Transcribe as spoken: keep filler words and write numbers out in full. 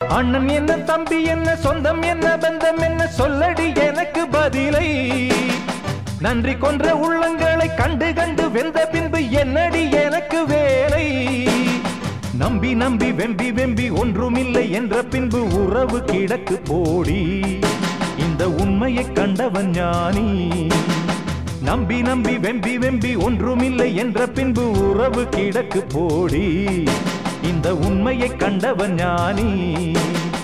அண்ணன் என்ன தம்பி என்ன சொந்தம் என்ன பந்தம் என்ன சொல்லடி எனக்கு பதிலை நன்றி கொன்ற உள்ளங்களை கண்டு கண்டு வெந்த பின்பு என்னடி எனக்கு வேலை நம்பி நம்பி வெம்பி வெம்பி ஒன்றுமில்லை என்ற பின்பு உறவு கிடக்கு போடி இந்த உண்மையை கண்டவன் ஞானி நம்பி நம்பி வெம்பி வெம்பி ஒன்றுமில்லை என்ற பின்பு உறவு கிடக்கு போடி இந்த உண்மையை கண்டவன் ஞானி